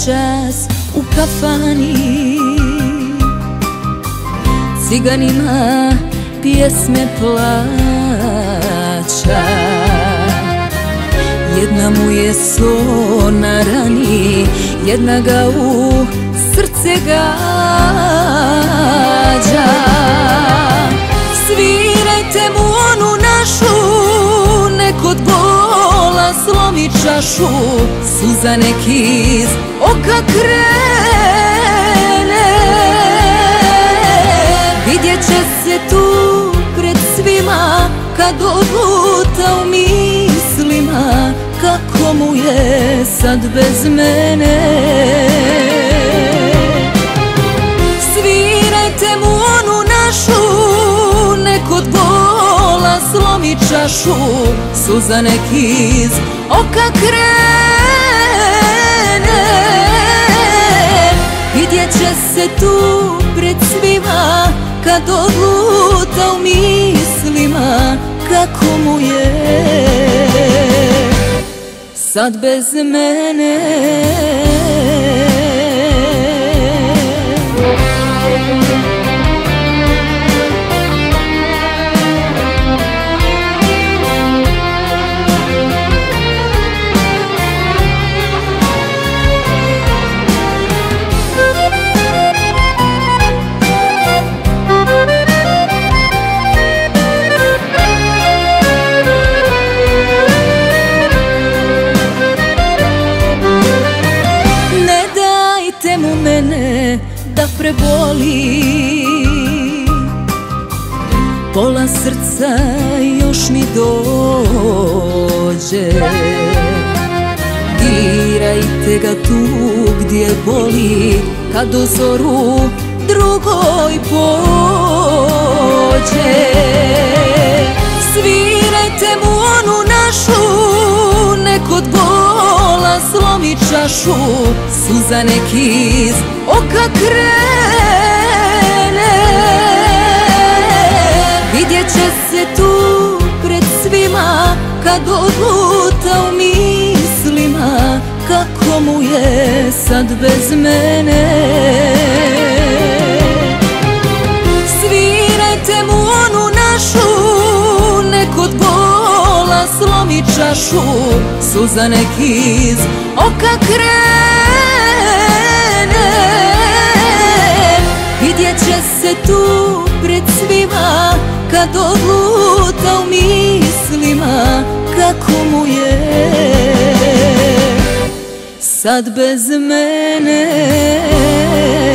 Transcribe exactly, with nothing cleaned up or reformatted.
čas u kafani, ciganima pjesme plaća. Jedna mu je so na rani, jedna ga u srce gađa. Svirajte mu onu našu, nek od bola slomi čašu, suza nek iz oka krene. Vidjet će se tu pred svima, kad odluta u mislima, kako mu je sad bez mene. Svirajte mu onu našu, nek od bola slomi čašu, suza nek iz oka krene. Vidjet će se tu pred svima, kad odluta u mislima, kako mu je sad bez mene. Da preboli, pola srca još mi dođe. Dirajte ga tu gdje boli, kad o zoru drugoj pođe. Svirajte mu onu našu, nek od bola slomi čašu, suza nek iz oka krene. Vidjet će se tu pred svima, kad odluta u mislima, kako mu je sad bez mene. Svirajte mu onu našu, nek od bola slomi čašu, suza nek iz oka krene. Vidjet će se tu pred svima, kad odluta u mislima, kako mu je sad bez mene.